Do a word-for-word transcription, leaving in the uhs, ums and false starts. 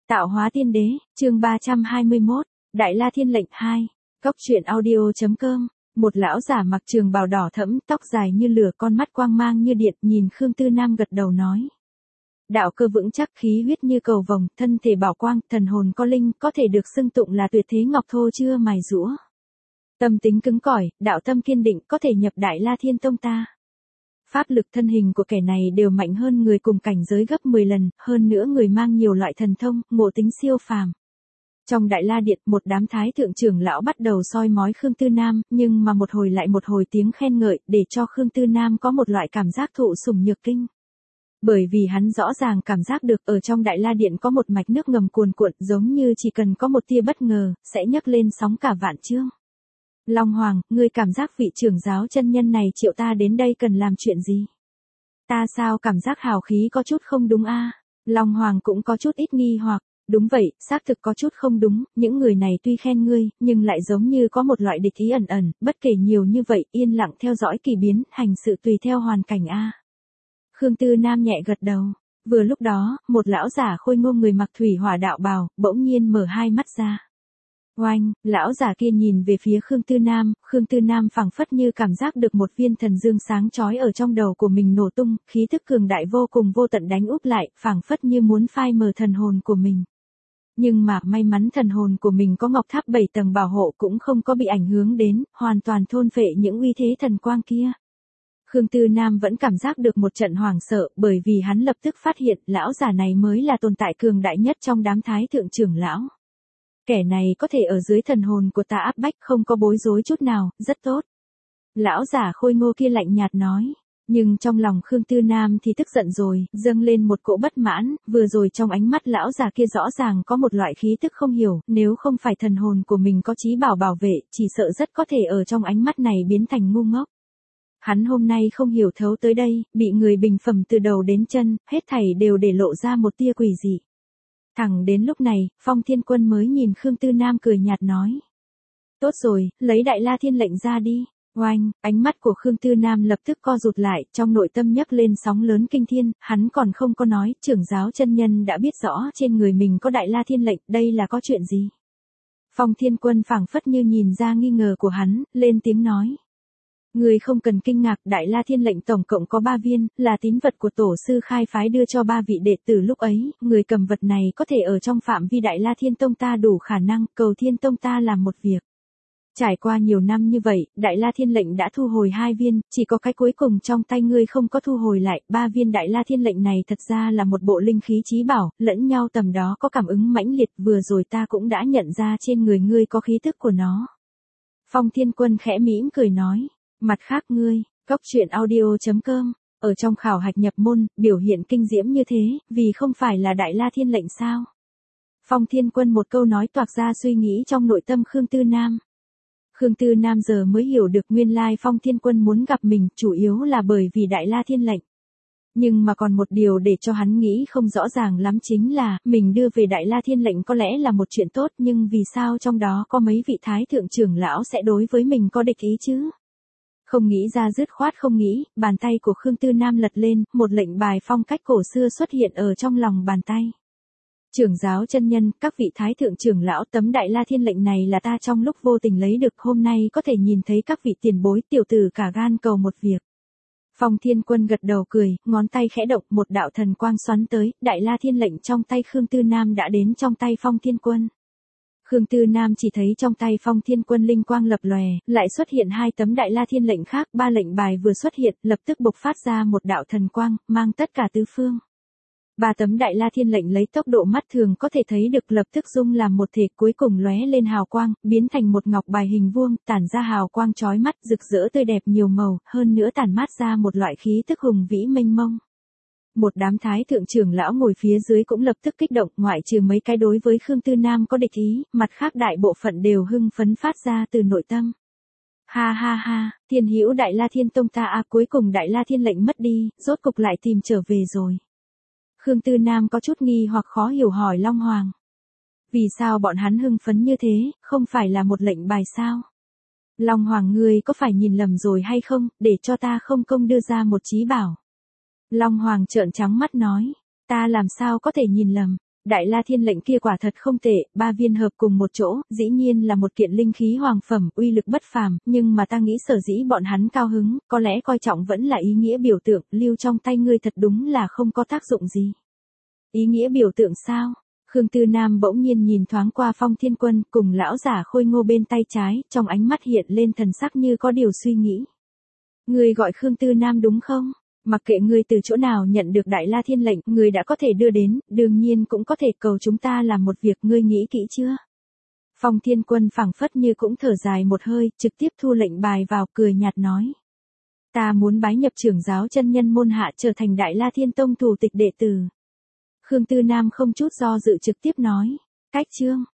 Tạo hóa tiên đế, chương ba trăm hai mươi mốt, Đại La Thiên lệnh hai, Cốc truyện audio.com. Một lão giả mặc trường bào đỏ thẫm, tóc dài như lửa, con mắt quang mang như điện, nhìn Khương Tư Nam gật đầu nói. Đạo cơ vững chắc, khí huyết như cầu vồng, thân thể bảo quang, thần hồn có linh, có thể được xưng tụng là tuyệt thế ngọc thô chưa mài rũa. Tâm tính cứng cỏi, đạo tâm kiên định, có thể nhập Đại La Thiên tông ta. Pháp lực thân hình của kẻ này đều mạnh hơn người cùng cảnh giới gấp mười lần, hơn nữa người mang nhiều loại thần thông, ngộ tính siêu phàm. Trong Đại La Điện, một đám thái thượng trưởng lão bắt đầu soi mói Khương Tư Nam, nhưng mà một hồi lại một hồi tiếng khen ngợi, để cho Khương Tư Nam có một loại cảm giác thụ sủng nhược kinh. Bởi vì hắn rõ ràng cảm giác được ở trong Đại La Điện có một mạch nước ngầm cuồn cuộn, giống như chỉ cần có một tia bất ngờ, sẽ nhấc lên sóng cả vạn chương. Long Hoàng, ngươi cảm giác vị trưởng giáo chân nhân này triệu ta đến đây cần làm chuyện gì? Ta sao cảm giác hào khí có chút không đúng a? Long Hoàng cũng có chút ít nghi hoặc. Đúng vậy, xác thực có chút không đúng, những người này tuy khen ngươi, nhưng lại giống như có một loại địch ý ẩn ẩn, bất kể nhiều như vậy, yên lặng theo dõi kỳ biến, hành sự tùy theo hoàn cảnh a. Khương Tư Nam nhẹ gật đầu. Vừa lúc đó, một lão giả khôi ngô người mặc thủy hỏa đạo bào, bỗng nhiên mở hai mắt ra. Oanh, lão giả kia nhìn về phía Khương Tư Nam, Khương Tư Nam phảng phất như cảm giác được một viên thần dương sáng chói ở trong đầu của mình nổ tung, khí thức cường đại vô cùng vô tận đánh úp lại, phảng phất như muốn phai mờ thần hồn của mình. Nhưng mà may mắn thần hồn của mình có ngọc tháp bảy tầng bảo hộ cũng không có bị ảnh hưởng đến, hoàn toàn thôn phệ những uy thế thần quang kia. Khương Tư Nam vẫn cảm giác được một trận hoảng sợ, bởi vì hắn lập tức phát hiện lão giả này mới là tồn tại cường đại nhất trong đám thái thượng trưởng lão. Kẻ này có thể ở dưới thần hồn của ta áp bách, không có bối rối chút nào, rất tốt. Lão giả khôi ngô kia lạnh nhạt nói. Nhưng trong lòng Khương Tư Nam thì tức giận rồi, dâng lên một cỗ bất mãn, vừa rồi trong ánh mắt lão già kia rõ ràng có một loại khí tức không hiểu, nếu không phải thần hồn của mình có chí bảo bảo vệ, chỉ sợ rất có thể ở trong ánh mắt này biến thành ngu ngốc. Hắn hôm nay không hiểu thấu tới đây, bị người bình phẩm từ đầu đến chân, hết thảy đều để lộ ra một tia quỷ dị. Thẳng đến lúc này, Phong Thiên Quân mới nhìn Khương Tư Nam cười nhạt nói. Tốt rồi, lấy Đại La Thiên lệnh ra đi. Oanh, ánh mắt của Khương Tư Nam lập tức co rụt lại, trong nội tâm nhấc lên sóng lớn kinh thiên, hắn còn không có nói, trưởng giáo chân nhân đã biết rõ trên người mình có Đại La Thiên lệnh, đây là có chuyện gì? Phong Thiên Quân phảng phất như nhìn ra nghi ngờ của hắn, lên tiếng nói. Người không cần kinh ngạc, Đại La Thiên lệnh tổng cộng có ba viên, là tín vật của tổ sư khai phái đưa cho ba vị đệ tử lúc ấy, người cầm vật này có thể ở trong phạm vi Đại La Thiên tông ta đủ khả năng, cầu Thiên tông ta làm một việc. Trải qua nhiều năm như vậy, Đại La Thiên lệnh đã thu hồi hai viên, chỉ có cái cuối cùng trong tay ngươi không có thu hồi lại, ba viên Đại La Thiên lệnh này thật ra là một bộ linh khí chí bảo, lẫn nhau tầm đó có cảm ứng mãnh liệt, vừa rồi ta cũng đã nhận ra trên người ngươi có khí tức của nó. Phong Thiên Quân khẽ mỉm cười nói, mặt khác ngươi, Cốc truyện audio.com, ở trong khảo hạch nhập môn, biểu hiện kinh diễm như thế, vì không phải là Đại La Thiên lệnh sao? Phong Thiên Quân một câu nói toạc ra suy nghĩ trong nội tâm Khương Tư Nam. Khương Tư Nam giờ mới hiểu được nguyên lai Phong Thiên Quân muốn gặp mình, chủ yếu là bởi vì Đại La Thiên lệnh. Nhưng mà còn một điều để cho hắn nghĩ không rõ ràng lắm chính là, mình đưa về Đại La Thiên lệnh có lẽ là một chuyện tốt, nhưng vì sao trong đó có mấy vị thái thượng trưởng lão sẽ đối với mình có địch ý chứ? Không nghĩ ra dứt khoát không nghĩ, bàn tay của Khương Tư Nam lật lên, một lệnh bài phong cách cổ xưa xuất hiện ở trong lòng bàn tay. Trưởng giáo chân nhân, các vị thái thượng trưởng lão, tấm Đại La Thiên lệnh này là ta trong lúc vô tình lấy được, hôm nay có thể nhìn thấy các vị tiền bối, tiểu tử cả gan cầu một việc. Phong Thiên Quân gật đầu cười, ngón tay khẽ động, một đạo thần quang xoắn tới, Đại La Thiên lệnh trong tay Khương Tư Nam đã đến trong tay Phong Thiên Quân. Khương Tư Nam chỉ thấy trong tay Phong Thiên Quân linh quang lập lòe, lại xuất hiện hai tấm Đại La Thiên lệnh khác, ba lệnh bài vừa xuất hiện, lập tức bộc phát ra một đạo thần quang, mang tất cả tứ phương. Ba tấm Đại La Thiên lệnh lấy tốc độ mắt thường có thể thấy được lập tức dung làm một thể, cuối cùng lóe lên hào quang, biến thành một ngọc bài hình vuông, tản ra hào quang chói mắt, rực rỡ tươi đẹp nhiều màu, hơn nữa tản mát ra một loại khí tức hùng vĩ mênh mông. Một đám thái thượng trưởng lão ngồi phía dưới cũng lập tức kích động, ngoại trừ mấy cái đối với Khương Tư Nam có địch ý, mặt khác đại bộ phận đều hưng phấn phát ra từ nội tâm. Ha ha ha, Thiên hữu Đại La Thiên tông ta à, cuối cùng Đại La Thiên lệnh mất đi, rốt cục lại tìm trở về rồi. Khương Tư Nam có chút nghi hoặc khó hiểu hỏi Long Hoàng. Vì sao bọn hắn hưng phấn như thế, không phải là một lệnh bài sao? Long Hoàng ngươi có phải nhìn lầm rồi hay không, để cho ta không công đưa ra một chí bảo. Long Hoàng trợn trắng mắt nói, ta làm sao có thể nhìn lầm, Đại La Thiên lệnh kia quả thật không tệ, ba viên hợp cùng một chỗ, dĩ nhiên là một kiện linh khí hoàng phẩm, uy lực bất phàm, nhưng mà ta nghĩ sở dĩ bọn hắn cao hứng, có lẽ coi trọng vẫn là ý nghĩa biểu tượng, lưu trong tay ngươi thật đúng là không có tác dụng gì. Ý nghĩa biểu tượng sao? Khương Tư Nam bỗng nhiên nhìn thoáng qua Phong Thiên Quân cùng lão giả khôi ngô bên tay trái, trong ánh mắt hiện lên thần sắc như có điều suy nghĩ. Ngươi gọi Khương Tư Nam đúng không? Mặc kệ ngươi từ chỗ nào nhận được Đại La Thiên lệnh, ngươi đã có thể đưa đến, đương nhiên cũng có thể cầu chúng ta làm một việc, ngươi nghĩ kỹ chưa? Phong Thiên Quân phảng phất như cũng thở dài một hơi, trực tiếp thu lệnh bài vào, cười nhạt nói. Ta muốn bái nhập trưởng giáo chân nhân môn hạ trở thành Đại La Thiên Tông thủ tịch đệ tử. Khương Tư Nam không chút do dự trực tiếp nói. Cách chương.